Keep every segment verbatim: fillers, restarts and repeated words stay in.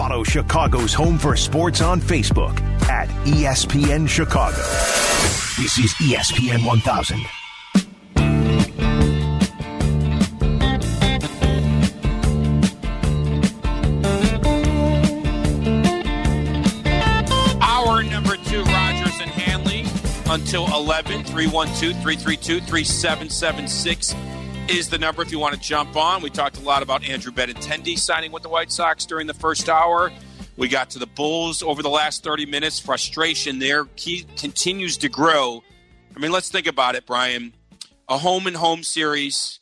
Follow Chicago's Home for Sports on Facebook at E S P N Chicago. This is E S P N one thousand. Hour number two, Rogers and Hanley, until eleven. three one two, three three two, three seven seven six is the number if you want to jump on. We talked a lot about Andrew Benintendi signing with the White Sox during the first hour. We got to the Bulls over the last thirty minutes. Frustration there Key continues to grow. I mean, let's think about it, Brian. A home-and-home series,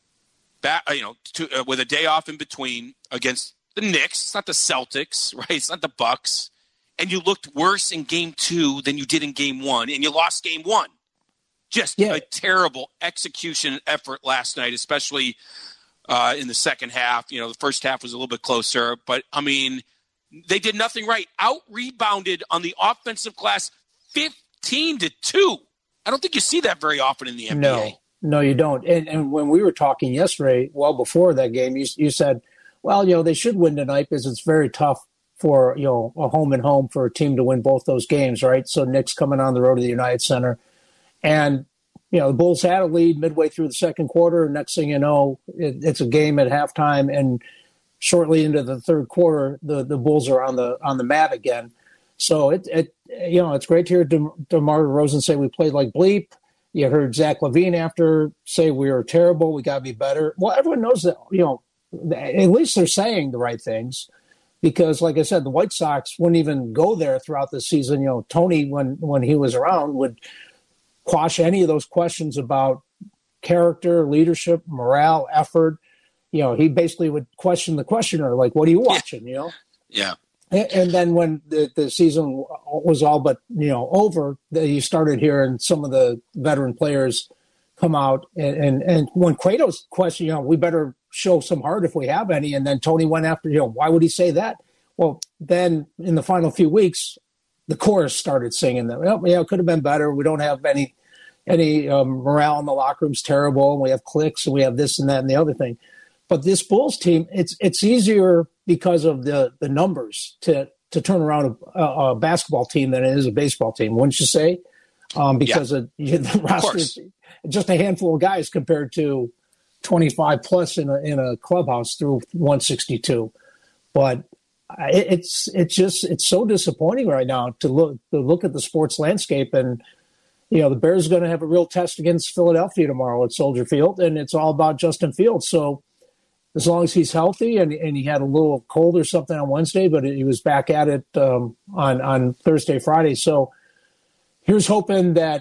back, you know, to, uh, with a day off in between against the Knicks. It's not the Celtics, right? It's not the Bucks. And you looked worse in game two than you did in game one, and you lost game one. Just yeah. a terrible execution effort last night, especially uh, in the second half. You know, the first half was a little bit closer, but, I mean, they did nothing right. Out-rebounded on the offensive glass fifteen to two. I don't think you see that very often in the N B A. No, no, you don't. And, and when we were talking yesterday, well before that game, you, you said, well, you know, they should win tonight because it's very tough for, you know, a home and home for a team to win both those games, right? So Knicks coming on the road to the United Center. And, you know, the Bulls had a lead midway through the second quarter. Next thing you know, it, it's a game at halftime. And shortly into the third quarter, the, the Bulls are on the on the mat again. So, it, it you know, it's great to hear De- DeMar DeRozan say we played like bleep. You heard Zach LaVine after say we were terrible, we got to be better. Well, everyone knows that, you know, at least they're saying the right things. Because, like I said, the White Sox wouldn't even go there throughout the season. You know, Tony, when, when he was around, would quash any of those questions about character, leadership, morale, effort. You know, he basically would question the questioner, like, what are you watching, you know? Yeah. And, and then when the, the season was all but, you know, over, you started hearing some of the veteran players come out. And, and, and when Cueto's question, you know, we better show some heart if we have any. And then Tony went after, you know, why would he say that? Well, then in the final few weeks, the chorus started singing that, well, yeah, it could have been better. We don't have any any um, morale in the locker room's terrible. And we have cliques and we have this and that and the other thing. But this Bulls team, it's it's easier because of the, the numbers to, to turn around a, a basketball team than it is a baseball team, wouldn't you say? Um, because yeah. of, the roster is just a handful of guys compared to twenty-five plus in a, in a clubhouse through one sixty-two. But it, it's it's just it's so disappointing right now to look to look at the sports landscape. And you know, the Bears are going to have a real test against Philadelphia tomorrow at Soldier Field, and it's all about Justin Fields. So as long as he's healthy, and, and he had a little cold or something on Wednesday, but he was back at it um, on on Thursday, Friday. So here's hoping that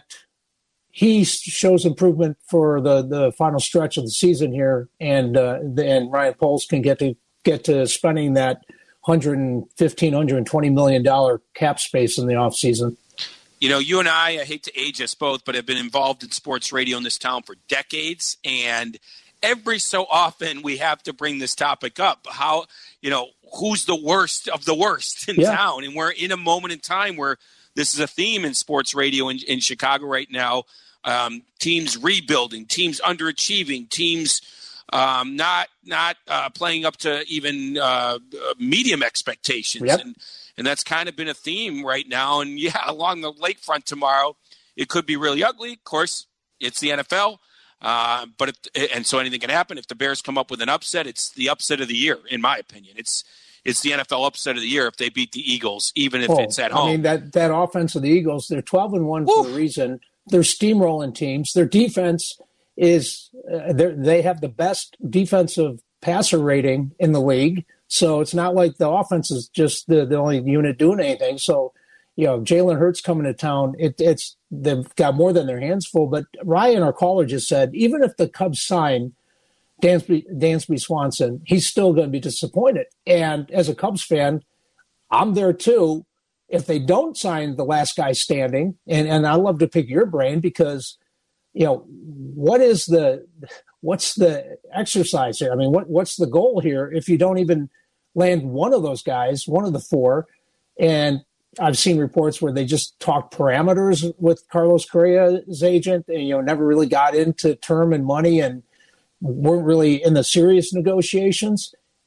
he shows improvement for the, the final stretch of the season here, and uh, and Ryan Poles can get to get to spending that one hundred fifteen, one hundred twenty million dollars cap space in the offseason. You know, you and I, I hate to age us both, but have been involved in sports radio in this town for decades, and every so often we have to bring this topic up. How, you know, who's the worst of the worst in yeah. town? And we're in a moment in time where this is a theme in sports radio in, in Chicago right now. Um, teams rebuilding, teams underachieving, teams um, not not uh, playing up to even uh, medium expectations. Yep. And and that's kind of been a theme right now. And, yeah, along the lakefront tomorrow, it could be really ugly. Of course, it's the N F L. Uh, but if, and so anything can happen. If the Bears come up with an upset, it's the upset of the year, in my opinion. It's it's the N F L upset of the year if they beat the Eagles, even if oh, it's at home. I mean, that, that offense of the Eagles, they're twelve and one for a reason. They're steamrolling teams. Their defense is uh, they have the best defensive passer rating in the league. So it's not like the offense is just the, the only unit doing anything. So, you know, Jalen Hurts coming to town, it, it's they've got more than their hands full. But Ryan, our caller, just said, even if the Cubs sign Dansby, Dansby Swanson, he's still going to be disappointed. And as a Cubs fan, I'm there too. If they don't sign the last guy standing, and, and I love to pick your brain because, you know, what is the what's the exercise here? I mean, what what's the goal here if you don't even land one of those guys, one of the four? And I've seen reports where they just talked parameters with Carlos Correa's agent and, you know, never really got into term and money and weren't really in the serious negotiations.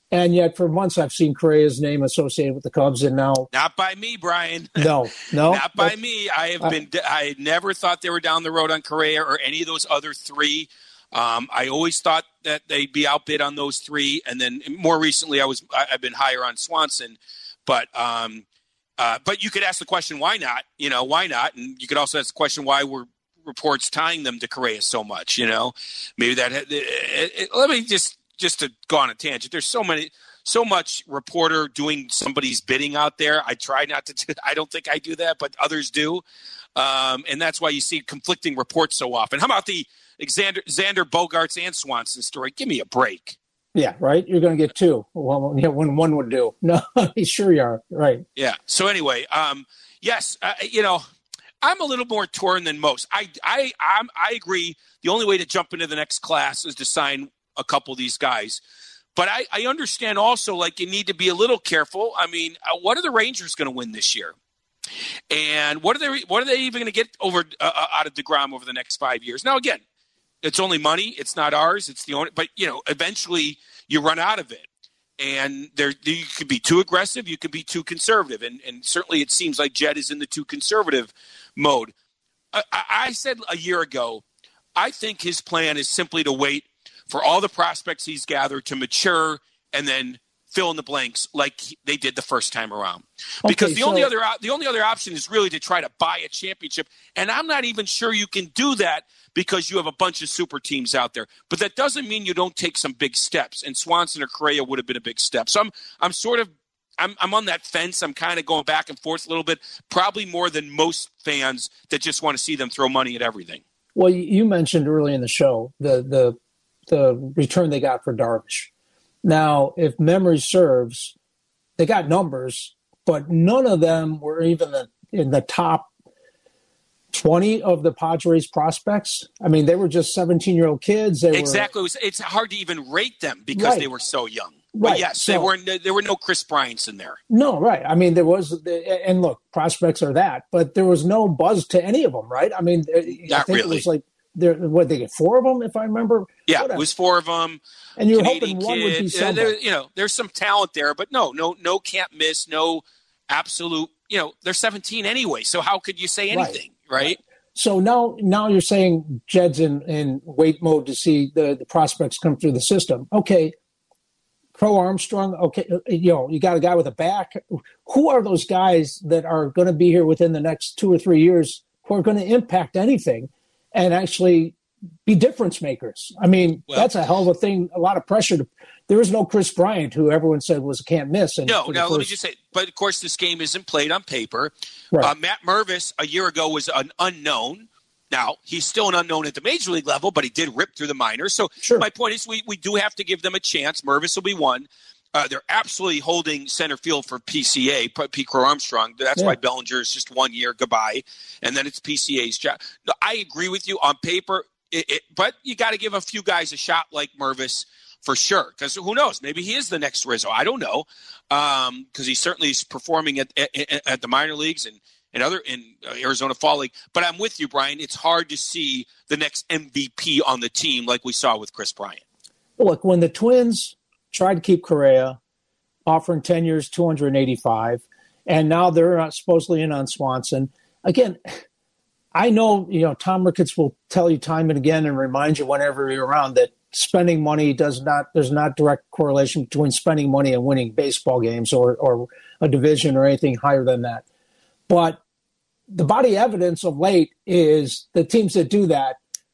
And yet for months I've seen Correa's name associated with the Cubs, and now not by me, Brian. No, no, not by me. I have uh, been. I never thought they were down the road on Correa or any of those other three. Um, I always thought that they'd be outbid on those three, and then more recently, I was. I've been higher on Swanson, but um, uh, but you could ask the question, why not? You know, why not? And you could also ask the question, why were reports tying them to Correa so much? You know, maybe that. It, it, it, let me just. Just to go on a tangent, there's so many, so much reporter doing somebody's bidding out there. I try not to. Do, I don't think I do that, but others do, um, and that's why you see conflicting reports so often. How about the Xander, Xander Bogaerts and Swanson story? Give me a break. Yeah, right. You're going to get two. Well, yeah, when one would do. No, sure you are. Right. Yeah. So anyway, um, yes, uh, you know, I'm a little more torn than most. I, I, I'm, I agree. The only way to jump into the next class is to sign a couple of these guys. But I, I understand also, like, you need to be a little careful. I mean, uh, what are the Rangers going to win this year? And what are they, what are they even going to get over uh, out of DeGrom over the next five years? Now, again, it's only money. It's not ours. It's the only, but, you know, eventually you run out of it. And there, you could be too aggressive. You could be too conservative. And, and certainly it seems like Jed is in the too conservative mode. I, I said a year ago, I think his plan is simply to wait for all the prospects he's gathered to mature and then fill in the blanks like they did the first time around. Because okay, the so- only other the only other option is really to try to buy a championship. And I'm not even sure you can do that because you have a bunch of super teams out there. But that doesn't mean you don't take some big steps. And Swanson or Correa would have been a big step. So I'm I'm sort of I'm I'm on that fence. I'm kind of going back and forth a little bit, probably more than most fans that just want to see them throw money at everything. Well, you mentioned early in the show the the the return they got for Darvish. Now, if memory serves, they got numbers, but none of them were even the, in the top twenty of the Padres prospects. I mean, they were just seventeen-year-old kids. They exactly. Were, it was, it's hard to even rate them because right. they were so young. But right. yes, so, they weren't, there were no Chris Bryants in there. No, right. I mean, there was, and look, prospects are that, but there was no buzz to any of them, right? I mean, Not I think really. it was like, There, what they get four of them, if I remember. Yeah, Whatever. it was four of them. And you're Canadian hoping one kid. would be somebody. There, you know, there's some talent there, but no, no, no, can't miss, no, absolute. You know, they're seventeen anyway, so how could you say anything, right? right? So now, now you're saying Jed's in, in wait mode to see the, the prospects come through the system. Okay, Crow Armstrong. Okay, you know, you got a guy with a back. Who are those guys that are going to be here within the next two or three years who are going to impact anything and actually be difference makers? I mean, well, that's a hell of a thing. A lot of pressure. To, there is no Chris Bryant, who everyone said was a can't miss. And no, no. first, let me just say, but of course, this game isn't played on paper. Right. Uh, Matt Mervis a year ago was an unknown. Now he's still an unknown at the major league level, but he did rip through the minors. So sure. my point is, we we do have to give them a chance. Mervis will be one. Uh, they're absolutely holding center field for P C A, Pete Crow Armstrong. That's yeah. why Bellinger is just one year, goodbye, and then it's P C A's job. No, I agree with you on paper, it, it, but you got to give a few guys a shot like Mervis for sure, because who knows? Maybe he is the next Rizzo. I don't know, because um, he certainly is performing at, at, at the minor leagues and, and other in uh, Arizona Fall League. But I'm with you, Brian. It's hard to see the next M V P on the team like we saw with Chris Bryant. Look, when the Twins tried to keep Correa, offering ten years, two hundred eighty-five, and now they're uh, supposedly in on Swanson. Again, I know, you know, Tom Ricketts will tell you time and again and remind you whenever you're around that spending money does not, there's not direct correlation between spending money and winning baseball games or, or a division or anything higher than that. But the body evidence of late is the teams that do that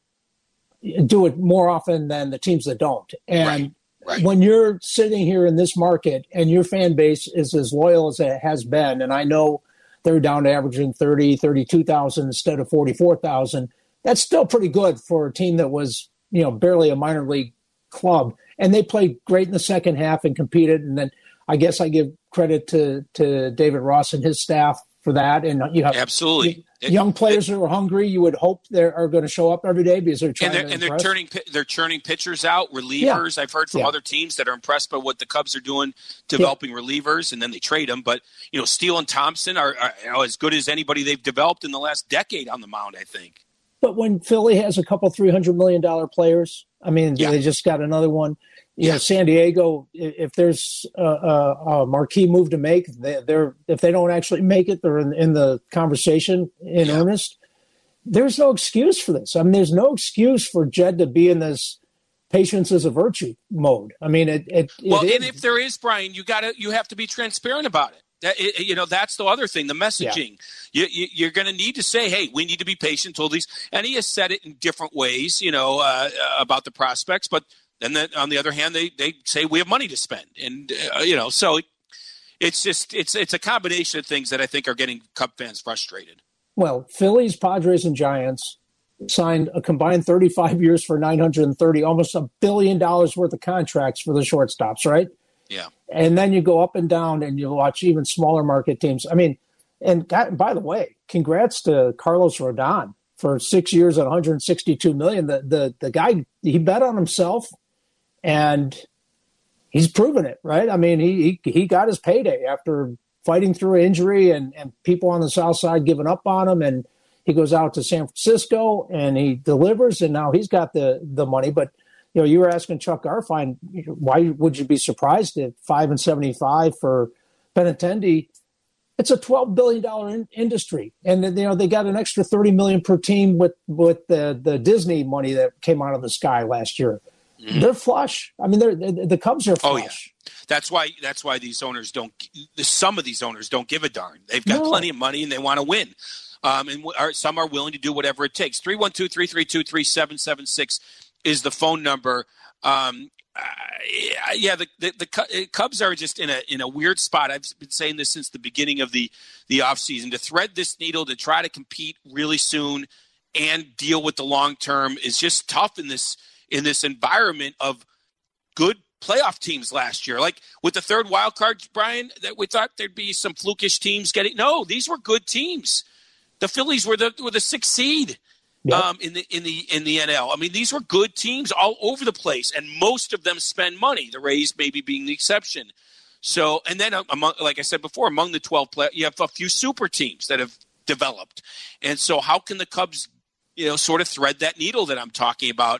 do it more often than the teams that don't. And right. Right. when you're sitting here in this market and your fan base is as loyal as it has been, and I know they're down to averaging thirty, thirty-two thousand instead of forty-four thousand, that's still pretty good for a team that was, you know, barely a minor league club. And they played great in the second half and competed. And then I guess I give credit to, to David Ross and his staff for that. And you have absolutely young it, players it, who are hungry. You would hope they are going to show up every day because they're trying and they're, to and they're turning they're churning pitchers out, relievers. Yeah. I've heard from yeah. other teams that are impressed by what the Cubs are doing, developing yeah. relievers, and then they trade them. But you know, Steele and Thompson are, are you know, as good as anybody they've developed in the last decade on the mound, I think. But when Philly has a couple three hundred million dollar players, I mean, yeah. they just got another one. You know, San Diego, if there's a, a, a marquee move to make, they, they're if they don't actually make it, they're in, in the conversation in yeah. earnest. There's no excuse for this. I mean, there's no excuse for Jed to be in this patience is a virtue mode. I mean, it. it, it well, is. And if there is, Brian, you got to you have to be transparent about it. That, it, you know, that's the other thing, the messaging. Yeah. You, you, you're going to need to say, hey, we need to be patient till these. And he has said it in different ways, you know, uh, about the prospects, but. And then on the other hand, they, they say we have money to spend. And, uh, you know, so it, it's just it's it's a combination of things that I think are getting Cub fans frustrated. Well, Phillies, Padres, and Giants signed a combined thirty-five years for nine hundred thirty, almost a billion dollars worth of contracts for the shortstops, right? Yeah. And then you go up and down and you watch even smaller market teams. I mean, and got, by the way, congrats to Carlos Rodon for six years at one hundred sixty-two million dollars. The, the, the guy, he bet on himself. And he's proven it, right? I mean, he he, he got his payday after fighting through injury and, and people on the South Side giving up on him. And he goes out to San Francisco and he delivers, and now he's got the, the money. But, you know, you were asking Chuck Garfien, why would you be surprised at five and seventy-five for Benintendi? It's a twelve billion dollars in, industry. And, you know, they got an extra thirty million dollars per team with, with the, the Disney money that came out of the sky last year. Mm-hmm. They're flush. I mean, they're, they're the Cubs are flush. Oh yeah, that's why. That's why these owners don't. Some of these owners don't give a darn. They've got no. plenty of money and they want to win. Um, and are, some are willing to do whatever it takes. three one two, three three two, three seven seven six is the phone number. Um, uh, yeah, the, the the Cubs are just in a in a weird spot. I've been saying this since the beginning of the the offseason. To thread this needle to try to compete really soon and deal with the long term is just tough in this. in this environment of good playoff teams last year. Like with the third wild card, Brian, that we thought there'd be some flukish teams getting. No, these were good teams. The Phillies were the were the sixth seed yep. um, in the in the in the N L. I mean, these were good teams all over the place, and most of them spend money. The Rays maybe being the exception. So, and then among, like I said before, among the twelve play, you have a few super teams that have developed. And so, how can the Cubs, you know, sort of thread that needle that I'm talking about?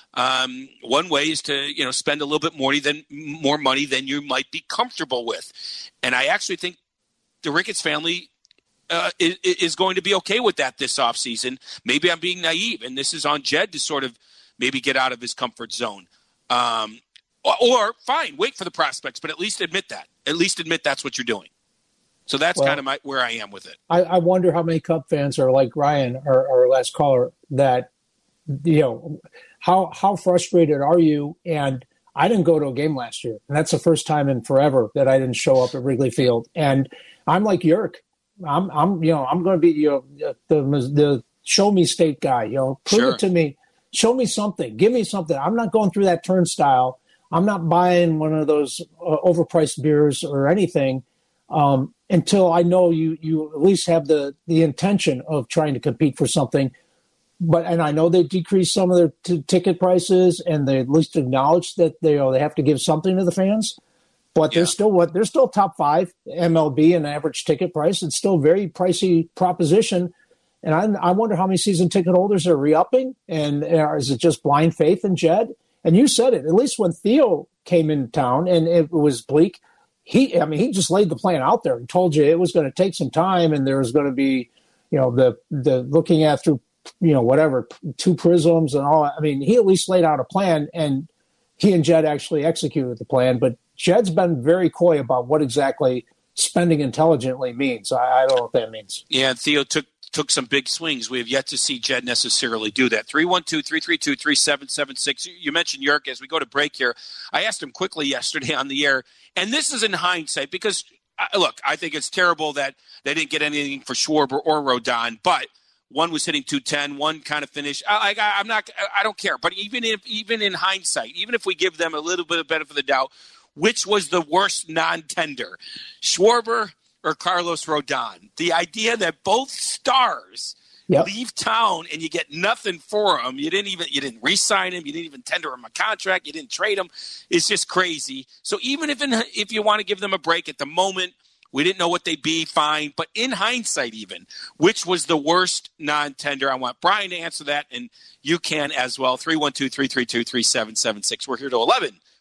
Um, one way is to, you know, spend a little bit more than more money than you might be comfortable with. And I actually think the Ricketts family uh, is, is going to be okay with that this offseason. Maybe I'm being naive, and this is on Jed to sort of maybe get out of his comfort zone. Um, or, or fine, wait for the prospects, but at least admit that. At least admit that's what you're doing. So that's well, kind of my, where I am with it. I, I wonder how many Cub fans are like Ryan, our, our last caller, that, you know, how how frustrated are you? And I didn't go to a game last year, and that's the first time in forever that I didn't show up at Wrigley Field. And I'm like Yerk. I'm I'm you know I'm going to be you know the the show me state guy. You know, prove sure. it to me. Show me something. Give me something. I'm not going through that turnstile. I'm not buying one of those uh, overpriced beers or anything. Um, until I know you you at least have the the intention of trying to compete for something. But and I know they decreased some of their t- ticket prices, and they at least acknowledge that they you know, they have to give something to the fans. But yeah. they're still what they're still top five M L B in average ticket price. It's still a very pricey proposition. And I, I wonder how many season ticket holders are re-upping, and uh, is it just blind faith in Jed? And you said it. At least when Theo came in town and it was bleak, he I mean he just laid the plan out there and told you it was going to take some time, and there was going to be you know the the looking at through. you know, whatever, two prisms and all. I mean, he at least laid out a plan, and he and Jed actually executed the plan. But Jed's been very coy about what exactly spending intelligently means. I, I don't know what that means. Yeah, Theo took took some big swings. We have yet to see Jed necessarily do that. three one two, three three two, three seven seven six. You mentioned Yerk. As we go to break here, I asked him quickly yesterday on the air, and this is in hindsight because, uh, look, I think it's terrible that they didn't get anything for Schwarber or Rodon, but one was hitting two ten, one kind of finished. I, I, I'm not. I don't care. But even if, even in hindsight, even if we give them a little bit of benefit of the doubt, which was the worst non-tender, Schwarber or Carlos Rodon? The idea that both stars yep. leave town and you get nothing for them. You didn't even you didn't re-sign him. You didn't even tender him a contract. You didn't trade him. It's just crazy. So even if in, if you want to give them a break at the moment. We didn't know what they'd be, fine. But in hindsight even, which was the worst non-tender? I want Brian to answer that, and you can as well. three one two, three three two, three seven seven six. We're here till eleven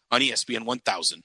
on E S P N one thousand.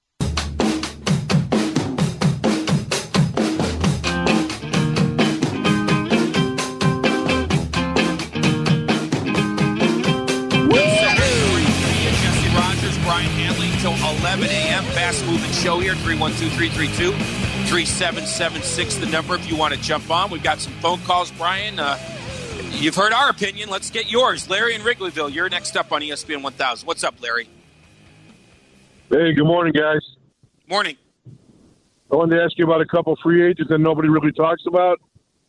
Brian Hanley till eleven a.m. Fast moving show here. three one two, three three two, three seven seven six the number if you want to jump on. We've got some phone calls, Brian. Uh, you've heard our opinion. Let's get yours. Larry in Wrigleyville, you're next up on E S P N one thousand. What's up, Larry? Hey, good morning, guys. Morning. I wanted to ask you about a couple free agents that nobody really talks about.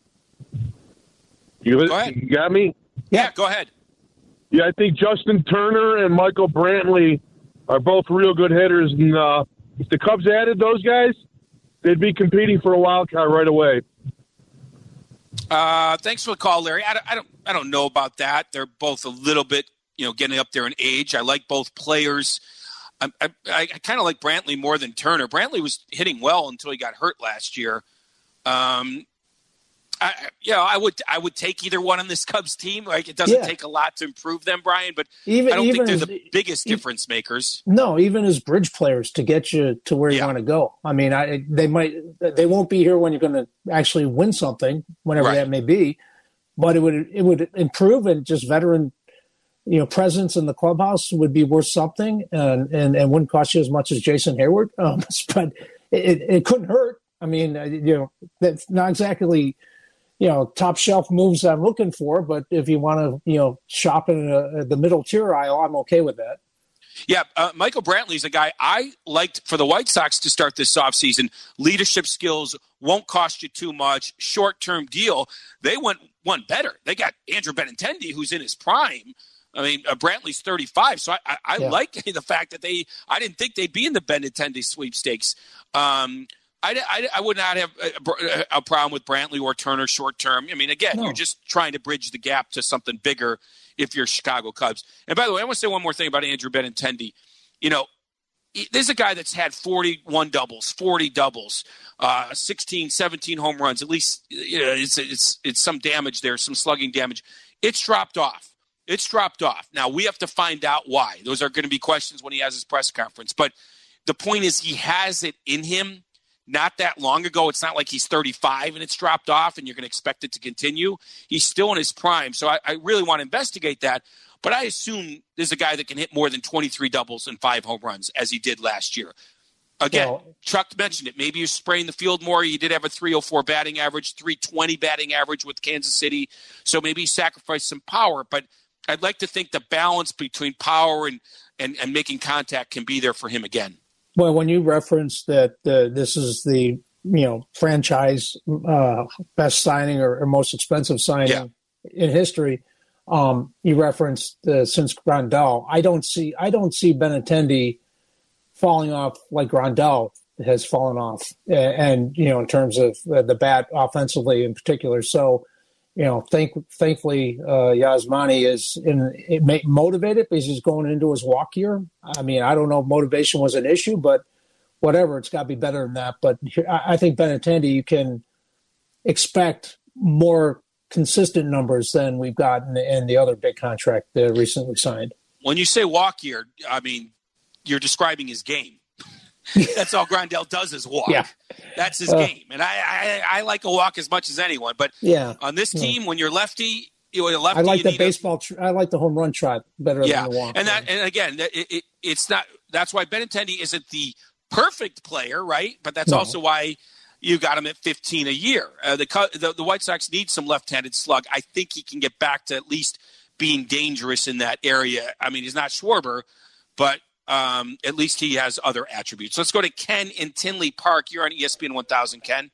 You, go ahead. You got me? Yeah, go ahead. Yeah, I think Justin Turner and Michael Brantley are both real good hitters, and uh, if the Cubs added those guys, they'd be competing for a wild card right away. Uh, thanks for the call, Larry. I don't, I don't, I don't know about that. They're both a little bit, you know, getting up there in age. I like both players. I, I, I kind of like Brantley more than Turner. Brantley was hitting well until he got hurt last year. Um, I, you know, I would I would take either one on this Cubs team. Like, it doesn't yeah. take a lot to improve them, Brian, but even, I don't even think they're as, the biggest even, difference makers. No, even as bridge players to get you to where you yeah. want to go. I mean, I, they might they won't be here when you're going to actually win something, whenever right. that may be. But it would it would improve, and just veteran, you know, presence in the clubhouse would be worth something, and and, and wouldn't cost you as much as Jason Hayward. Um, but it, it couldn't hurt. I mean, you know, that's not exactly, you know, top shelf moves I'm looking for, but if you want to, you know, shop in a, the middle tier aisle, I'm okay with that. Yeah, uh, Michael Brantley's a guy I liked for the White Sox to start this offseason. Leadership skills, won't cost you too much, short-term deal. They went one better. They got Andrew Benintendi, who's in his prime. I mean, uh, Brantley's thirty-five, so I, I, I yeah. like the fact that they – I didn't think they'd be in the Benintendi sweepstakes. Um I, I, I would not have a, a problem with Brantley or Turner short term. I mean, again, no. you're just trying to bridge the gap to something bigger if you're Chicago Cubs. And by the way, I want to say one more thing about Andrew Benintendi. You know, there's a guy that's had forty-one doubles, forty doubles, uh, sixteen, seventeen home runs. At least, you know, it's, it's, it's some damage there, some slugging damage. It's dropped off. It's dropped off. Now, we have to find out why. Those are going to be questions when he has his press conference. But the point is, he has it in him. Not that long ago. It's not like he's thirty-five and it's dropped off and you're going to expect it to continue. He's still in his prime. So I, I really want to investigate that. But I assume there's a guy that can hit more than twenty-three doubles and five home runs as he did last year. Again, well, Chuck mentioned it. Maybe you're spraying the field more. He did have a three oh four batting average, three twenty batting average with Kansas City. So maybe he sacrificed some power. But I'd like to think the balance between power and, and, and making contact can be there for him again. Well, when you reference that uh, this is the, you know, franchise uh, best signing or, or most expensive signing yeah. in history, um, you referenced uh, since Grandal. I don't see I don't see Benintendi falling off like Grandal has fallen off, and, and you know, in terms of uh, the bat offensively in particular. So, you know, thank, thankfully, uh, Yasmani is in, it may, motivated because he's going into his walk year. I mean, I don't know if motivation was an issue, but whatever, it's got to be better than that. But I, I think Benintendi, you can expect more consistent numbers than we've got in the, in the other big contract that recently signed. When you say walk year, I mean, you're describing his game. That's all Grandal does is walk. Yeah. That's his uh, game. And I, I I like a walk as much as anyone. But yeah. on this team, yeah. when you're lefty, you're lefty. I like you the baseball. A, tr- I like the home run trot better yeah. than the walk. And that, and again, it, it, it's not. That's why Benintendi isn't the perfect player, right? But that's no. also why you got him at fifteen a year. Uh, the, the the White Sox need some left-handed slug. I think he can get back to at least being dangerous in that area. I mean, he's not Schwarber, but. Um, at least he has other attributes. Let's go to Ken in Tinley Park. You're on E S P N one thousand, Ken.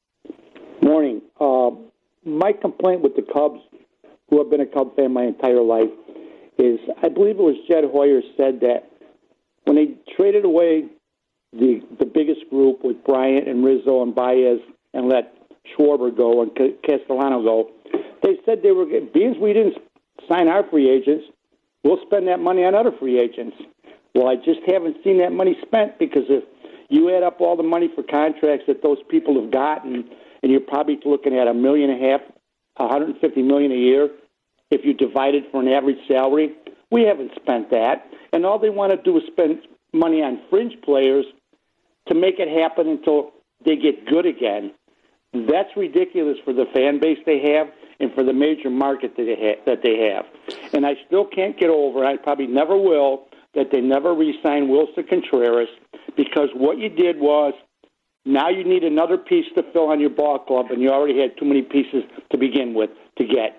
Morning. Uh, my complaint with the Cubs, who have been a Cub fan my entire life, is I believe it was Jed Hoyer said that when they traded away the the biggest group with Bryant and Rizzo and Baez and let Schwarber go and Castellano go, they said they were being we didn't sign our free agents, we'll spend that money on other free agents. Well, I just haven't seen that money spent because if you add up all the money for contracts that those people have gotten, and you're probably looking at a million and a half, one hundred fifty million a year, if you divide it for an average salary, we haven't spent that. And all they want to do is spend money on fringe players to make it happen until they get good again. That's ridiculous for the fan base they have and for the major market that they, ha- that they have. And I still can't get over, I probably never will, that they never re-signed Wilson Contreras, because what you did was now you need another piece to fill on your ball club, and you already had too many pieces to begin with to get.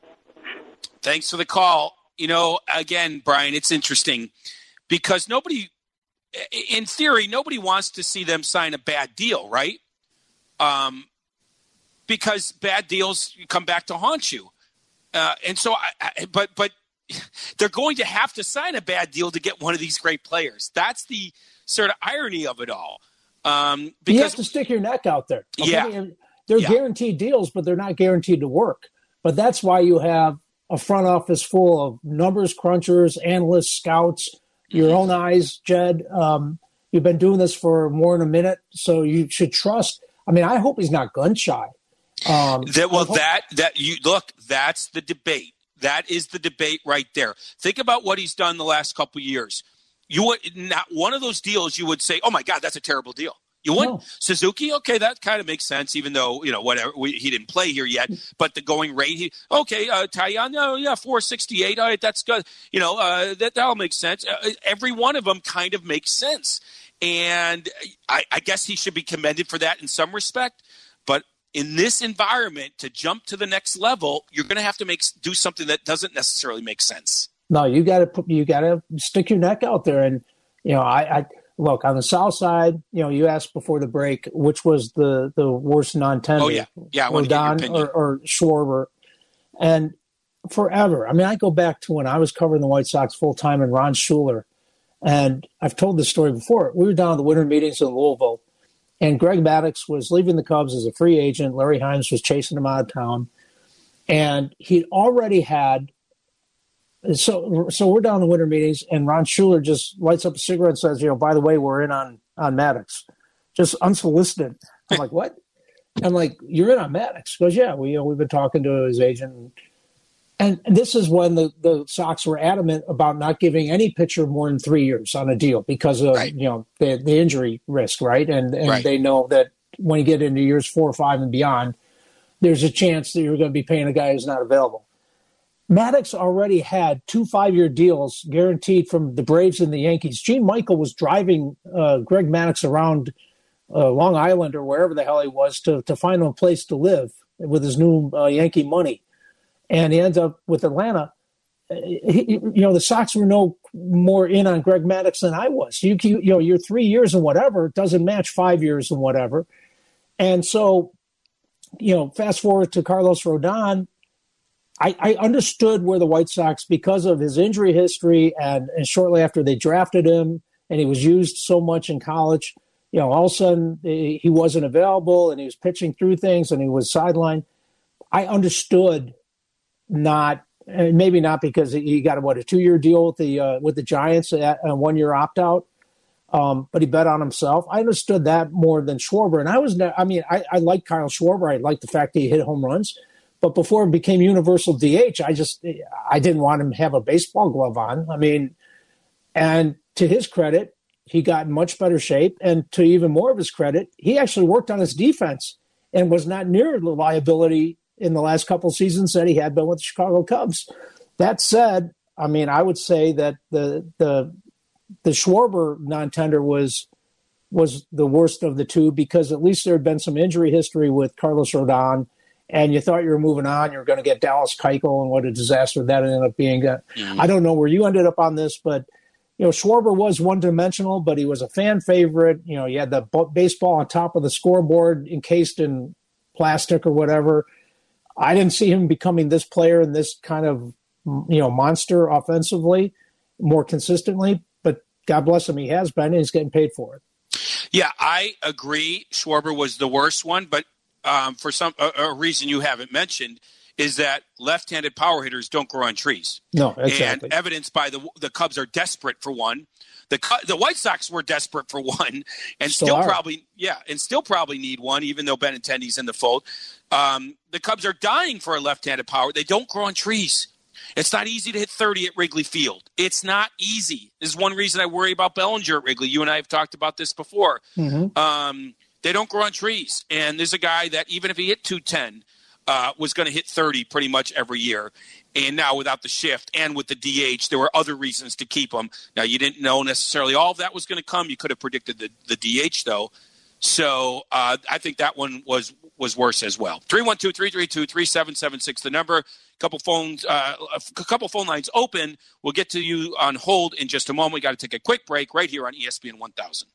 Thanks for the call. You know, again, Brian, it's interesting because nobody, in theory, nobody wants to see them sign a bad deal, right? Um, because bad deals come back to haunt you. Uh, and so, I, I, but but they're going to have to sign a bad deal to get one of these great players. That's the sort of irony of it all. Um, because you have to stick your neck out there. Okay? Yeah. They're yeah. guaranteed deals, but they're not guaranteed to work. But that's why you have a front office full of numbers crunchers, analysts, scouts, your own eyes, Jed. Um, you've been doing this for more than a minute, so you should trust. I mean, I hope he's not gun shy. Um, that, well, hope- that that you look, that's the debate. That is the debate right there. Think about what he's done the last couple of years. You would not one of those deals. You would say, "Oh my God, that's a terrible deal." You wouldn't. No. Suzuki, okay, that kind of makes sense, even though, you know, whatever, we, he didn't play here yet. But the going rate, he, okay, uh, Taillon, no, yeah, four sixty-eight, all right, that's good. You know, uh, that, that'll make sense. Uh, every one of them kind of makes sense. And I, I guess he should be commended for that in some respect. But in this environment, to jump to the next level, you're going to have to make do something that doesn't necessarily make sense. No, you got to put, you got to stick your neck out there. And, you know, I, I, Look, on the south side, you know, you asked before the break, which was the, the worst non-tender, oh, yeah. Yeah, I want to get your opinion. Or, or Schwarber. And forever, I mean, I go back to when I was covering the White Sox full-time and Ron Schuler. And I've told this story before. We were down at the winter meetings in Louisville, and Greg Maddux was leaving the Cubs as a free agent. Larry Himes was chasing him out of town. And he'd already had So so we're down in the winter meetings, and Ron Schuler just lights up a cigarette and says, you know, by the way, we're in on, on Maddux. Just unsolicited. I'm like, what? I'm like, you're in on Maddux? He goes, yeah, we, you know, we've been talking to his agent. And, and this is when the, the Sox were adamant about not giving any pitcher more than three years on a deal because of, right. you know, the, the injury risk, right? And, and right. they know that when you get into years four or five and beyond, there's a chance that you're going to be paying a guy who's not available. Maddux already had two five-year deals guaranteed from the Braves and the Yankees. Gene Michael was driving uh, Greg Maddux around uh, Long Island or wherever the hell he was to, to find him a place to live with his new uh, Yankee money. And he ends up with Atlanta. He, you know, the Sox were no more in on Greg Maddux than I was. You, you, you know, your three years and whatever doesn't match five years and whatever. And so, you know, fast forward to Carlos Rodon. I, I understood where the White Sox, because of his injury history and, and shortly after they drafted him and he was used so much in college, you know, all of a sudden he wasn't available and he was pitching through things and he was sidelined. I understood not, and maybe not because he got, what, a two-year deal with the uh, with the Giants, a one-year opt-out, um, but he bet on himself. I understood that more than Schwarber. And I was, I mean, I, I liked Kyle Schwarber. I liked the fact that he hit home runs. But before it became universal D H, I just I didn't want him to have a baseball glove on. I mean, and to his credit, he got in much better shape. And to even more of his credit, he actually worked on his defense and was not near the liability in the last couple of seasons that he had been with the Chicago Cubs. That said, I mean, I would say that the the the Schwarber non-tender was was the worst of the two because at least there had been some injury history with Carlos Rodon. And you thought you were moving on, you were going to get Dallas Keuchel, and what a disaster that ended up being. Mm-hmm. I don't know where you ended up on this, but, you know, Schwarber was one-dimensional, but he was a fan favorite. You know, you had the b- baseball on top of the scoreboard encased in plastic or whatever. I didn't see him becoming this player and this kind of, you know, monster offensively more consistently, but God bless him, he has been, and he's getting paid for it. Yeah, I agree. Schwarber was the worst one, but Um, for some a, a reason you haven't mentioned is that left-handed power hitters don't grow on trees. No, exactly. And evidenced by the the Cubs are desperate for one. The the White Sox were desperate for one, and still, still probably yeah, and still probably need one, even though Benintendi's in the fold. Um, the Cubs are dying for a left-handed power. They don't grow on trees. It's not easy to hit thirty at Wrigley Field. It's not easy. This is one reason I worry about Bellinger at Wrigley. You and I have talked about this before. Mm-hmm. Um, they don't grow on trees. And there's a guy that even if he hit two ten, uh, was going to hit thirty pretty much every year. And now without the shift and with the D H, there were other reasons to keep him. Now, you didn't know necessarily all of that was going to come. You could have predicted the, the D H, though. So uh, I think that one was was worse as well. three one two, three three two, three seven seven six, the number. Couple phones, uh, a couple phone lines open. We'll get to you on hold in just a moment. We got to take a quick break right here on E S P N one thousand.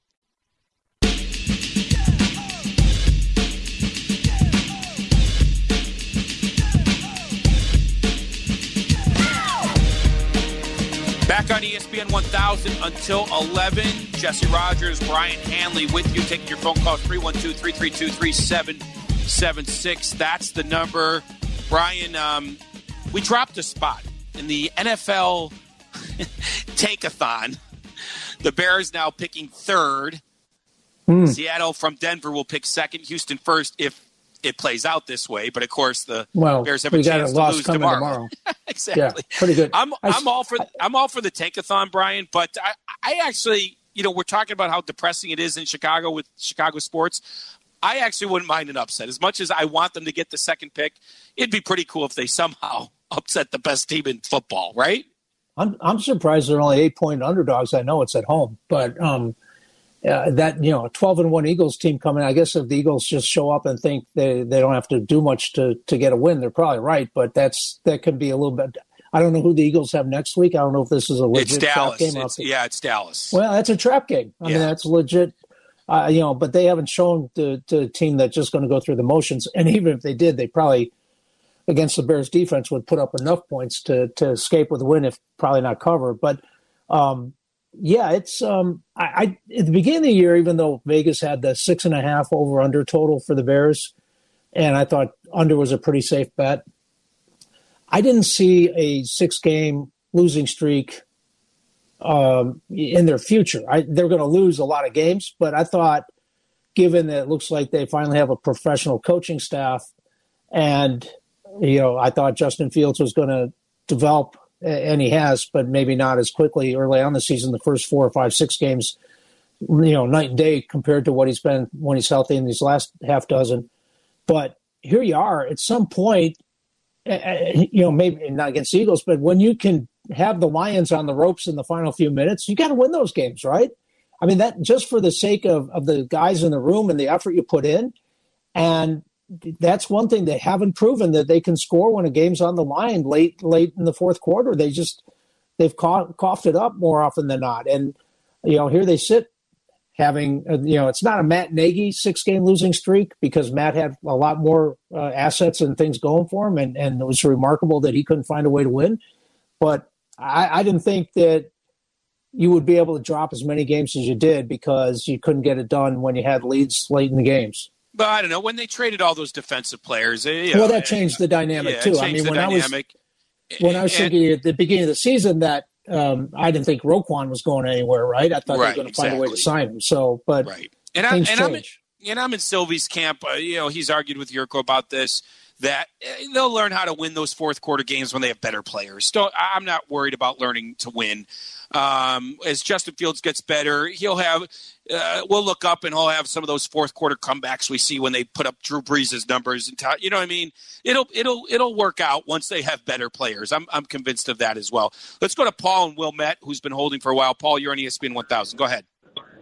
Back on E S P N one thousand until eleven. Jesse Rogers, Brian Hanley with you. Taking your phone calls, three one two, three three two, three seven seven six. That's the number. Brian, um, we dropped a spot in the N F L Tankathon. The Bears now picking third. Mm. Seattle from Denver will pick second. Houston first if it plays out this way. But, of course, the well, Bears have a chance to lose tomorrow. tomorrow. Exactly. Yeah, pretty good. I'm I, I'm all for I'm all for the Tankathon, Brian. But I, I actually, you know, we're talking about how depressing it is in Chicago with Chicago sports. I actually wouldn't mind an upset. As much as I want them to get the second pick, it'd be pretty cool if they somehow upset the best team in football, right? I'm I'm surprised they're only eight point underdogs. I know it's at home, but um, uh, that you know, a twelve and one Eagles team coming. I guess if the Eagles just show up and think they, they don't have to do much to, to get a win, they're probably right. But that's that could be a little bit. I don't know who the Eagles have next week. I don't know if this is a legit it's Dallas. trap game. It's, yeah, it's Dallas. Well, that's a trap game. I yeah. mean, that's legit. Uh, you know, but they haven't shown to, to a team that's just going to go through the motions. And even if they did, they probably, against the Bears defense, would put up enough points to to escape with a win, if probably not cover. But, um, yeah, it's um, I, I at the beginning of the year, even though Vegas had the six and a half over-under total for the Bears, and I thought under was a pretty safe bet, I didn't see a six-game losing streak Um, in their future. I, they're going to lose a lot of games, but I thought, given that it looks like they finally have a professional coaching staff, and you know, I thought Justin Fields was going to develop, and he has, but maybe not as quickly early on in the season. The first four or five, six games, you know, night and day compared to what he's been when he's healthy in these last half dozen. But here you are at some point, you know, maybe not against the Eagles, but when you can have the Lions on the ropes in the final few minutes, you got to win those games, right? I mean, that just for the sake of, of the guys in the room and the effort you put in. And that's one thing they haven't proven, that they can score when a game's on the line late, late in the fourth quarter. They just, they've cough, coughed it up more often than not. And, you know, here they sit having, uh, you know, it's not a Matt Nagy six game losing streak, because Matt had a lot more uh, assets and things going for him. And, and it was remarkable that he couldn't find a way to win. But I, I didn't think that you would be able to drop as many games as you did because you couldn't get it done when you had leads late in the games. But I don't know, when they traded all those defensive players, you know, well, that uh, changed the dynamic yeah, too. I mean, when dynamic. I was when I was and, thinking at the beginning of the season that um, I didn't think Roquan was going anywhere, right? I thought right, they were going to exactly. find a way to sign him. So, but right, and I'm and I'm, in, and I'm in Sylvie's camp. Uh, you know, he's argued with Yurko about this, that they'll learn how to win those fourth quarter games when they have better players. Don't, I'm not worried about learning to win. Um, as Justin Fields gets better, he'll have, uh, we'll look up and he'll have some of those fourth quarter comebacks we see when they put up Drew Brees' numbers and, t- you know what I mean? It'll, it'll, it'll work out once they have better players. I'm, I'm convinced of that as well. Let's go to Paul and Wilmette, who's been holding for a while. Paul, you're on E S P N one thousand. Go ahead.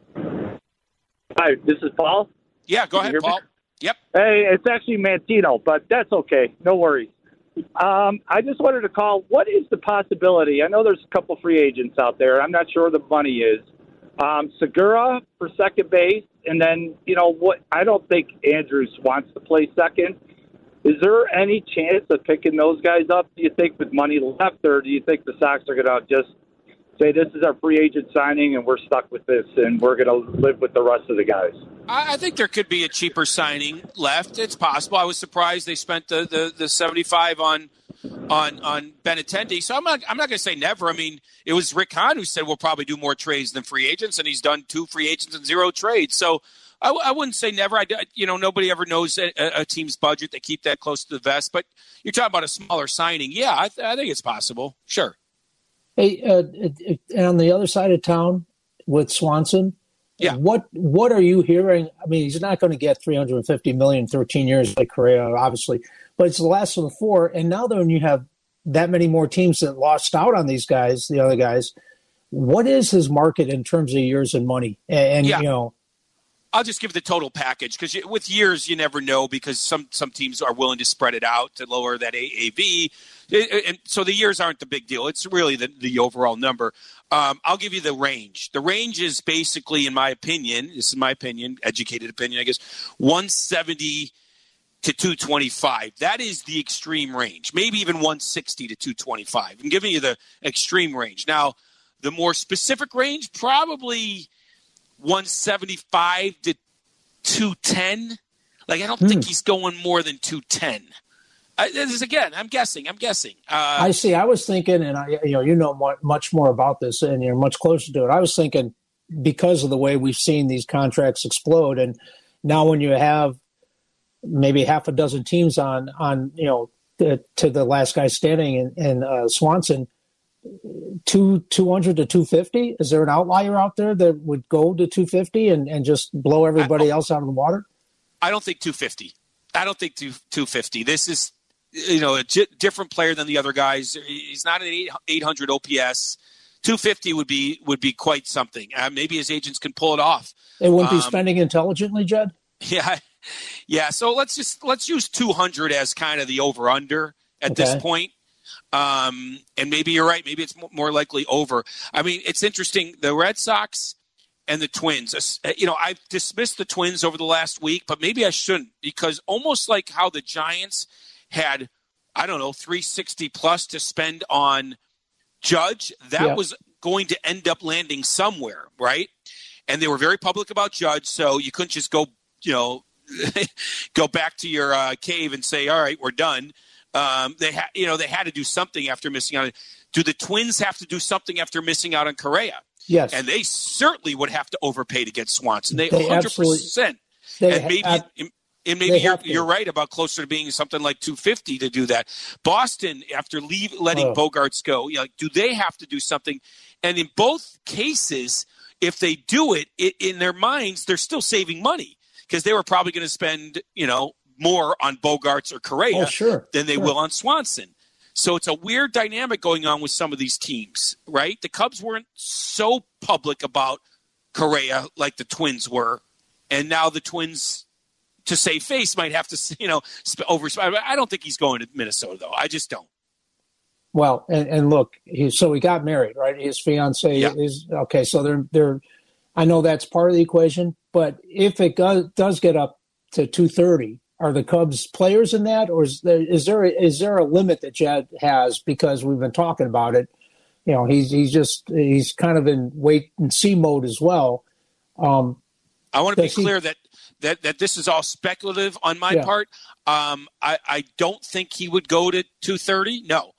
Hi, this is Paul. Yeah, go ahead, Paul. Me? Yep. Hey, it's actually Mantino, but that's okay. No worries. Um, I just wanted to call. What is the possibility? I know there's a couple free agents out there. I'm not sure where the money is. Um, Segura for second base, and then, you know, what? I don't think Andrews wants to play second. Is there any chance of picking those guys up, do you think, with money left, or do you think the Sox are going to just say this is our free agent signing and we're stuck with this and we're going to live with the rest of the guys? I think there could be a cheaper signing left. It's possible. I was surprised they spent the, the, the seventy-five on on on Benintendi. So I'm not I'm not going to say never. I mean, it was Rick Hahn who said we'll probably do more trades than free agents, and he's done two free agents and zero trades. So I, I wouldn't say never. I, you know, nobody ever knows a, a team's budget. They keep that close to the vest. But you're talking about a smaller signing. Yeah, I, th- I think it's possible. Sure. Hey, uh, it, it, and on the other side of town with Swanson, yeah. What what are you hearing? I mean, he's not going to get three hundred fifty million dollars, thirteen years like Correa, obviously, but it's the last of the four. And now that when you have that many more teams that lost out on these guys, the other guys, what is his market in terms of years and money? And, and yeah. you know. I'll just give the total package because with years you never know because some, some teams are willing to spread it out to lower that A A V. And so the years aren't the big deal. It's really the, the overall number. Um, I'll give you the range. The range is basically, in my opinion, this is my opinion, educated opinion, I guess, one seventy to two twenty-five. That is the extreme range. Maybe even one sixty to two twenty-five. I'm giving you the extreme range. Now, the more specific range, probably one seventy-five to two ten. Like, I don't hmm. think he's going more than two ten. I, this is, again, I'm guessing. I'm guessing. Uh, I see. I was thinking, and I, you know, you know more, much more about this, and you're much closer to it. I was thinking because of the way we've seen these contracts explode, and now when you have maybe half a dozen teams on, on you know, the, to the last guy standing in, in uh, Swanson, two two hundred to two fifty. Is there an outlier out there that would go to two fifty and, and just blow everybody else out of the water? I don't think two fifty. I don't think two two fifty. This is, you know, a j- different player than the other guys. He's not an eight hundred O P S. two fifty would be would be quite something. Uh, maybe his agents can pull it off. They wouldn't um, be spending intelligently, Jed? Yeah, yeah. So let's just let's use two hundred as kind of the over under at okay. this point. Um, and maybe you're right. Maybe it's more likely over. I mean, it's interesting. The Red Sox and the Twins, you know, I've dismissed the Twins over the last week, but maybe I shouldn't because almost like how the Giants had, I don't know, three sixty plus to spend on Judge, that yeah. was going to end up landing somewhere, right? And they were very public about Judge, so you couldn't just go, you know, go back to your uh, cave and say, all right, we're done. Um, they had, you know, they had to do something after missing out. Do the Twins have to do something after missing out on Correa? Yes, and they certainly would have to overpay to get Swanson. They one hundred percent. They and maybe, have, and maybe you're, you're right about closer to being something like two fifty to do that. Boston, after leave, letting oh. Bogarts go, you know, do they have to do something? And in both cases, if they do it, it in their minds, they're still saving money because they were probably going to spend, you know, more on Bogarts or Correa oh, sure. than they sure. will on Swanson. So it's a weird dynamic going on with some of these teams, right? The Cubs weren't so public about Correa like the Twins were. And now the Twins, to save face, might have to, you know, over. I don't think he's going to Minnesota, though. I just don't. Well, and, and look, he, so he got married, right? His fiance yeah. is okay. So they're they're. I know that's part of the equation, but if it does, does get up to two thirty, are the Cubs players in that, or is there is there is there a limit that Jed has? Because we've been talking about it. You know, he's he's just he's kind of in wait and see mode as well. Um, I want to be clear he, that. That that this is all speculative on my yeah. part. Um, I, I don't think he would go to two thirty. No,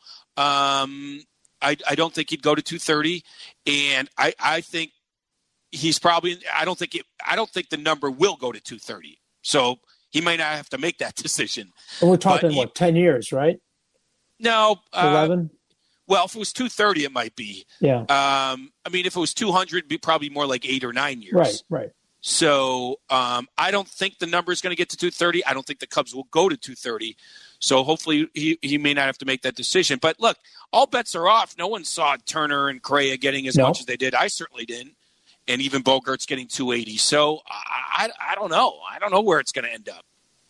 um, I I don't think he'd go to two thirty, and I, I think he's probably. I don't think it. I don't think the number will go to two thirty. So he might not have to make that decision. And we're talking he, what ten years, right? No, eleven. Uh, well, if it was two thirty, it might be. Yeah. Um, I mean, if it was two hundred, it'd be probably more like eight or nine years. Right. Right. So um, I don't think the number is going to get to two thirty. I don't think the Cubs will go to two thirty. So hopefully he, he may not have to make that decision. But look, all bets are off. No one saw Turner and Correa getting as no. much as they did. I certainly didn't. And even Bogart's getting two eighty. So I, I, I don't know. I don't know where it's going to end up.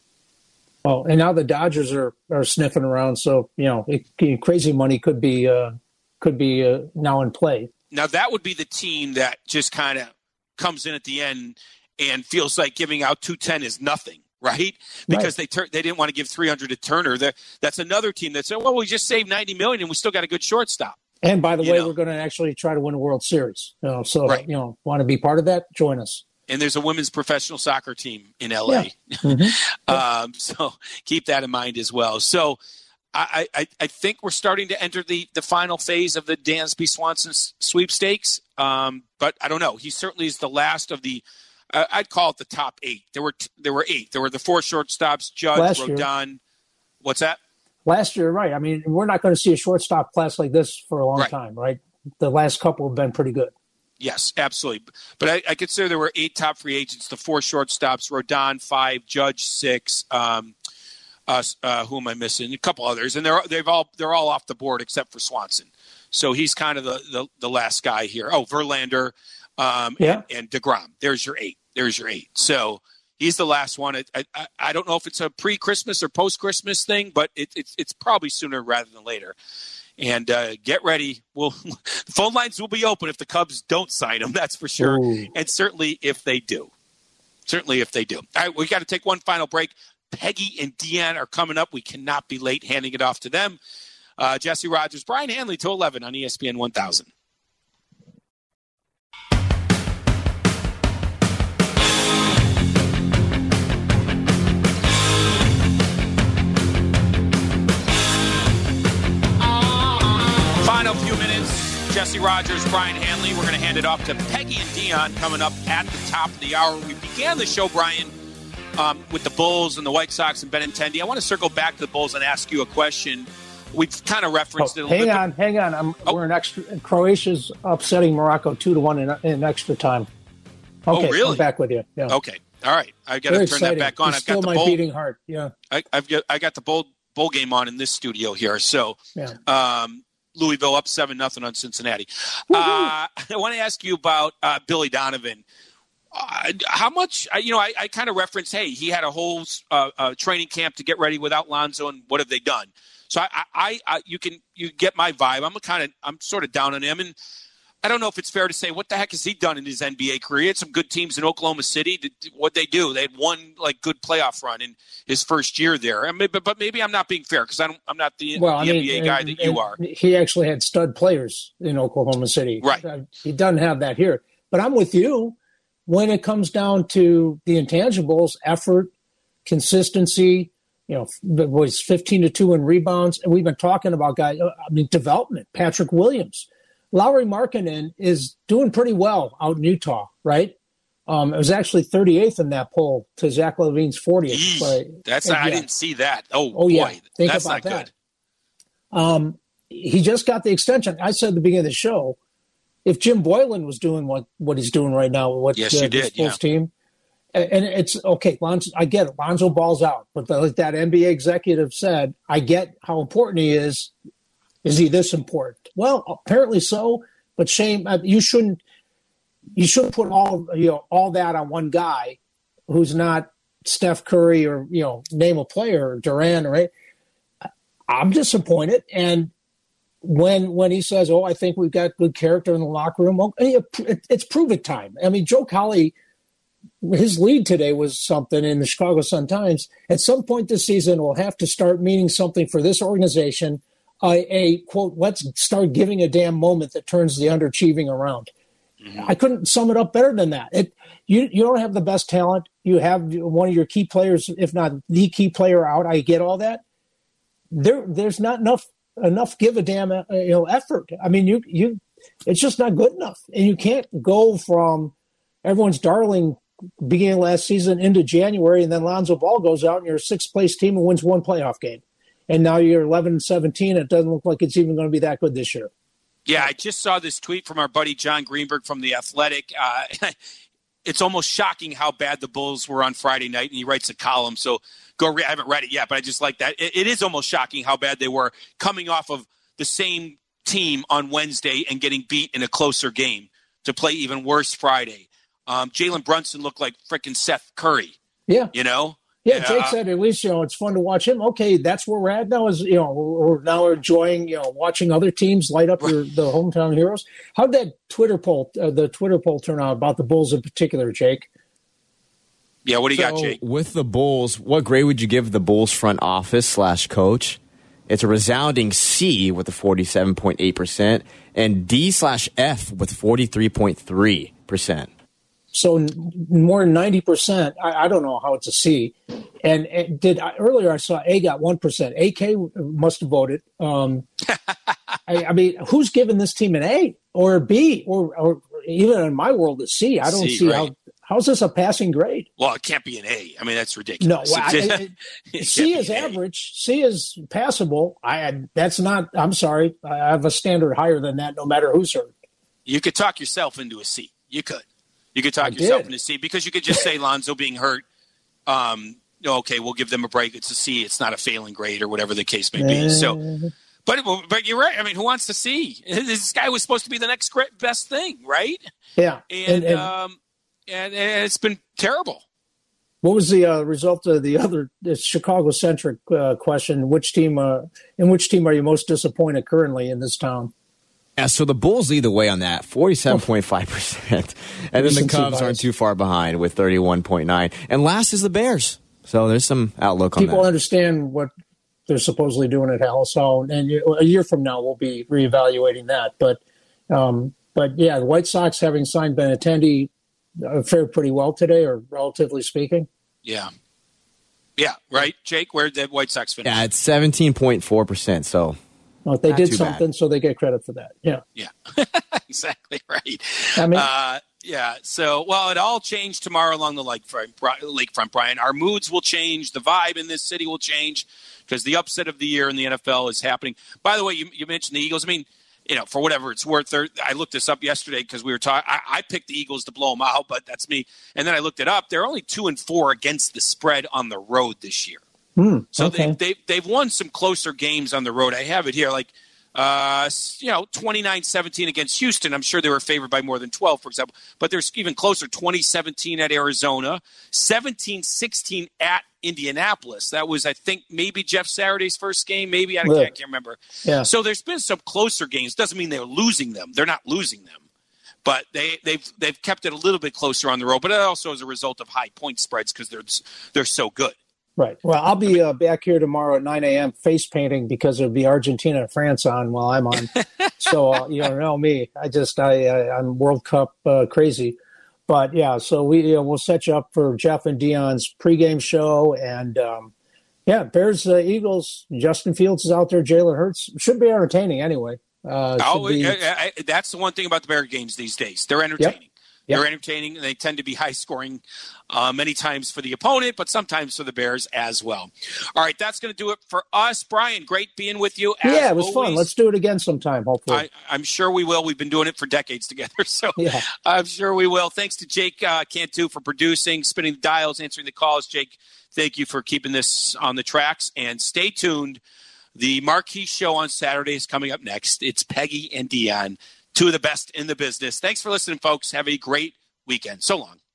Oh, and now the Dodgers are, are sniffing around. So, you know, it, crazy money could be uh, could be uh, now in play. Now that would be the team that just kind of comes in at the end and feels like giving out two ten is nothing, right? Because right. they tur- they didn't want to give three hundred to Turner. They're, that's another team that said, well, we just saved ninety million dollars and we still got a good shortstop. And by the you way, know? we're going to actually try to win a World Series. You know, so, right. you know, want to be part of that? Join us. And there's a women's professional soccer team in L A. Yeah. Mm-hmm. um, so keep that in mind as well. So I, I, I think we're starting to enter the, the final phase of the Dansby Swanson sweepstakes. Um, but I don't know. He certainly is the last of the uh, I'd call it the top eight. There were t- there were eight. There were the four shortstops: Judge, Last Rodon. Year. What's that? Last year, right? I mean, we're not going to see a shortstop class like this for a long right. time, right? The last couple have been pretty good. Yes, absolutely. But I, I consider there were eight top free agents: the four shortstops, Rodon five, Judge six. Um, uh, uh, who am I missing? A couple others, and they're they've all they're all off the board except for Swanson. So he's kind of the the, the last guy here. Oh, Verlander, um, yeah. and, and DeGrom. There's your eight. There's your eight. So he's the last one. I I, I don't know if it's a pre-Christmas or post-Christmas thing, but it, it's it's probably sooner rather than later. And uh, get ready. We'll, the phone lines will be open if the Cubs don't sign him, that's for sure. Ooh. And certainly if they do. Certainly if they do. All right, we got to take one final break. Peggy and Deanne are coming up. We cannot be late handing it off to them. Uh, Jesse Rogers, Brian Hanley, till eleven on E S P N one thousand. Final few minutes, Jesse Rogers, Brian Hanley. We're going to hand it off to Peggy and Dion coming up at the top of the hour. We began the show, Brian, um, with the Bulls and the White Sox and Benintendi. I want to circle back to the Bulls and ask you a question. We've kind of referenced oh, it a hang little on, bit. Hang on, hang oh. on. We're in extra. Croatia's upsetting Morocco two to one in, in extra time. Okay, oh, really? I'm back with you. Yeah. Okay, all right. I've got to Very turn exciting. that back on. It's I've still got the my bowl. beating heart. Yeah. I, I've got I got the bowl bowl game on in this studio here. So. Yeah. Um, Louisville up seven nothing on Cincinnati. Uh, I want to ask you about uh, Billy Donovan. Uh, how much, uh, you know, I, I kind of referenced, hey, he had a whole uh, uh, training camp to get ready without Lonzo, and what have they done? So I, I, I you can you get my vibe. I'm a kind of I'm sort of down on him, and I don't know if it's fair to say what the heck has he done in his N B A career. He had some good teams in Oklahoma City. What they do, they had one like good playoff run in his first year there. And maybe, but maybe I'm not being fair because I don't. I'm not the, well, the I mean, N B A and, guy that you and are. He actually had stud players in Oklahoma City. Right. He doesn't have that here. But I'm with you when it comes down to the intangibles: effort, consistency. You know, it was fifteen to two in rebounds, and we've been talking about guys. I mean, development. Patrick Williams. Lauri Markkanen is doing pretty well out in Utah, right? Um, it was actually thirty-eighth in that poll to Zach LaVine's fortieth. Eesh, that's and, I yeah. didn't see that. Oh, oh boy, yeah. Think that's about not that. good. Um, he just got the extension. I said at the beginning of the show, if Jim Boylan was doing what, what he's doing right now with yes, the, you did, this Bulls yeah. team, and, and it's okay. Lonzo, I get it. Lonzo balls out, but the, like that N B A executive said, I get how important he is. Is he this important? Well, apparently so. But shame, you shouldn't. You shouldn't put all you know all that on one guy, who's not Steph Curry or you know name a player or Durant or right. I'm disappointed. And when when he says, "Oh, I think we've got good character in the locker room," okay, it, it's prove it time. I mean, Joe Colley, his lead today was something in the Chicago Sun-Times. At some point this season, we'll have to start meaning something for this organization. Uh, a, quote, let's start giving a damn moment that turns the underachieving around. Mm-hmm. I couldn't sum it up better than that. It, you, you don't have the best talent. You have one of your key players, if not the key player out. I get all that. There, There's not enough enough give a damn uh, you know effort. I mean, you you, it's just not good enough. And you can't go from everyone's darling beginning last season into January, and then Lonzo Ball goes out and you're a sixth place team and wins one playoff game. And now you're eleven and seventeen. It doesn't look like it's even going to be that good this year. Yeah, I just saw this tweet from our buddy John Greenberg from The Athletic. Uh, it's almost shocking how bad the Bulls were on Friday night, and he writes a column. So go read. I haven't read it yet, but I just like that. It, it is almost shocking how bad they were coming off of the same team on Wednesday and getting beat in a closer game to play even worse Friday. Um, Jalen Brunson looked like freaking Seth Curry. Yeah. You know? Yeah, Jake said at least, you know, it's fun to watch him. Okay, that's where we're at now is, you know, we're now enjoying, you know, watching other teams light up your, the hometown heroes. How'd that Twitter poll, uh, the Twitter poll turn out about the Bulls in particular, Jake? Yeah, what do you so, got, Jake? With the Bulls, what grade would you give the Bulls front office slash coach? It's a resounding C with a forty-seven point eight percent and D slash F with forty-three point three percent. So more than ninety percent. I, I don't know how it's a C. And, and did I, earlier I saw A got one percent. A K must have voted. Um, I, I mean, who's giving this team an A or a B or, or even in my world a C? I don't C, see right. how how's this a passing grade? Well, it can't be an A. I mean, that's ridiculous. No, I, I, C is average. C is passable. I that's not. I'm sorry. I have a standard higher than that, no matter who's hurt. You could talk yourself into a C. You could. You could talk I yourself did. into a C because you could just say Lonzo being hurt. Um, okay, we'll give them a break. It's a C. It's not a failing grade or whatever the case may be. So, but but you're right. I mean, who wants to see? This guy was supposed to be the next great, best thing, right? Yeah, and and, and um, and, and it's been terrible. What was the uh, result of the other Chicago-centric uh, question? Which team? Uh, in which team are you most disappointed currently in this town? Yeah, so the Bulls lead the way on that, forty-seven point five percent. And then the Cubs aren't too far behind with thirty-one point nine. And last is the Bears. So there's some outlook on that. People understand what they're supposedly doing at Halcyon, and a year from now we'll be reevaluating that. But, um, but yeah, the White Sox having signed Benintendi uh, fared pretty well today, or relatively speaking. Yeah. Yeah, right, Jake? Where did the White Sox finish? Yeah, it's seventeen point four percent, so... Well, they Not did too something, bad. so they get credit for that. Yeah. Yeah, exactly right. I mean, uh, yeah. So, well, it all changed tomorrow along the lakefront, lakefront, Brian. Our moods will change. The vibe in this city will change because the upset of the year in the N F L is happening. By the way, you, you mentioned the Eagles. I mean, you know, for whatever it's worth, I looked this up yesterday because we were talking. I picked the Eagles to blow them out, but that's me. And then I looked it up. They're only two and four against the spread on the road this year. Mm, so okay. they, they, they've won some closer games on the road. I have it here, like, uh, you know, twenty-nine seventeen against Houston. I'm sure they were favored by more than twelve, for example. But there's even closer, twenty seventeen at Arizona, seventeen sixteen at Indianapolis. That was, I think, maybe Jeff Saturday's first game. Maybe, I can't, I can't remember. Yeah. So there's been some closer games. Doesn't mean they're losing them. They're not losing them. But they, they've they've kept it a little bit closer on the road. But it also is a result of high point spreads because they're, they're so good. Right. Well, I'll be uh, back here tomorrow at nine a.m. face painting because it'll be Argentina and France on while I'm on. so, uh, you know, know me. I just, I, I, I'm World Cup uh, crazy. But, yeah, so we, you know, we'll set you up for Jeff and Dion's pregame show. And, um, yeah, Bears, uh, Eagles, Justin Fields is out there, Jalen Hurts. Should be entertaining anyway. Uh, oh, be... I, I, that's the one thing about the Bear games these days. They're entertaining. Yep. Yep. They're entertaining, and they tend to be high-scoring uh, many times for the opponent, but sometimes for the Bears as well. All right, that's going to do it for us. Brian, great being with you. As yeah, it was always. fun. Let's do it again sometime, hopefully. I, I'm sure we will. We've been doing it for decades together, so yeah. I'm sure we will. Thanks to Jake uh, Cantu for producing, spinning the dials, answering the calls. Jake, thank you for keeping this on the tracks, and stay tuned. The Marquee Show on Saturday is coming up next. It's Peggy and Dion, two of the best in the business. Thanks for listening, folks. Have a great weekend. So long.